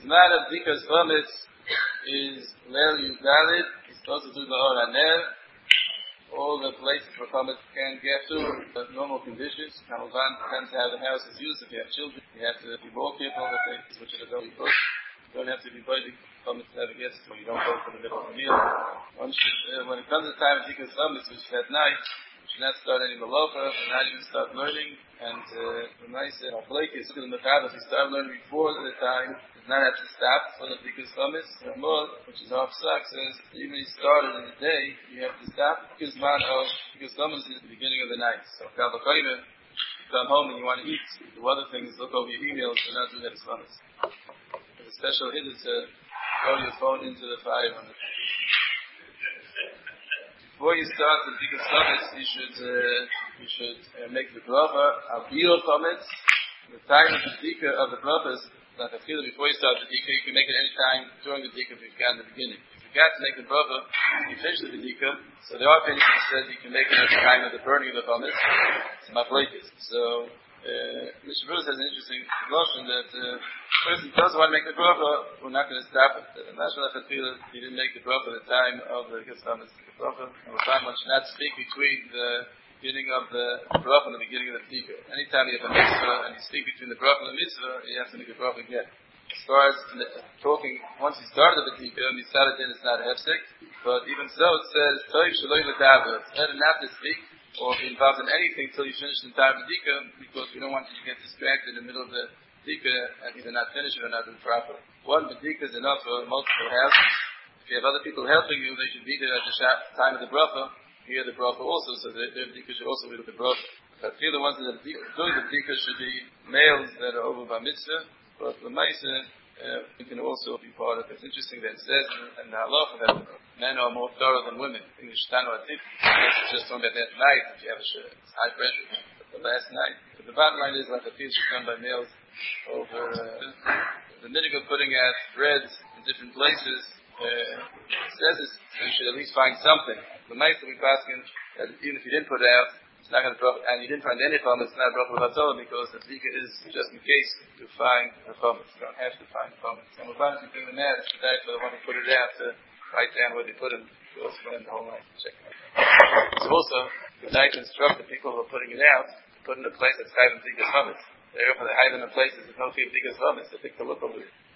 Zman of Dikas Chametz is rarely valid. It's supposed to do the Or Haner. All the places where chametz can get to, the normal conditions. Kamavan depends how the house is used. If you have children, you have to be more careful of the things which are very good. You don't have to be biting chametz never gets to, you don't go for the middle of the meal. When it comes to the time of Dikas Chametz, which is at night, you should not start any malacha, and not even start learning. And the nice Blake is still in the path. If you start learning before the time, does not have to stop for the Dikas Chametz. Ramah, which is our psak, says even if you started in the day, you have to stop because Dikas Chametz is the beginning of the night. So if you come home and you want to eat, do other things, look over your emails, and not do that Chametz. There's a special hit to throw your phone into the fire on it. Before you start the Dikas Chametz, you should make the bracha al biur chametz. The time of the dika of the bracha is like a feel before you start the dika. You can make it any time during the dika if you forgot in the beginning. If you forgot to make the bracha, you finish the dika. So there are opinions that said you can make it at the time of the burning of the chametz. It's machlokes. So Mr. Bruce has an interesting notion that person doesn't want to make the bracha, we're not going to stop it. He didn't make the bracha at the time of the Dikas Chametz. One should not speak between the beginning of the bracha and the beginning of the dika. Anytime you have a mitzvah and you speak between the bracha and the mitzvah, you have to make the bracha again. As far as talking, once you started the dika, and you started it, it's not hefsek. But even so, it says, "Toiv shaloi l'daber." It's better not to speak or be involved in anything until you finish the entire dika, because we don't want you to get distracted in the middle of the dika and either not finish it or not do it properly. One dika is enough for multiple houses. If you have other people helping you, they should be there at the time of the bracha, hear the bracha also, so their bdika should also be with the bracha. But the ones that are doing the bdika should be males that are over bar mitzvah, but the maisa, you can also be part of it. It's interesting that it says in the halacha that men are more thorough than women. In the Shtanu Atif, it's just talking about that night, if you have it's high pressure, but the last night. But the bottom line is like a field should done by males over the minhag of putting out breads in different places. It says you should at least find something. The nice that we asking that even if you didn't put it out, it's not going to bracha, and you didn't find any chametz, it's not bracha l'vatzolah because the dika is just in case to find the chametz. You don't have to find the chametz. And we're about to do the net today for the one who put it out to write down where they put it. Go spend the whole night check it out. So also, the night to instruct the people who are putting it out to put in a place that's high in dikas chametz. Therefore, they hide in the places with no fee of dikas chametz. They take the look over it.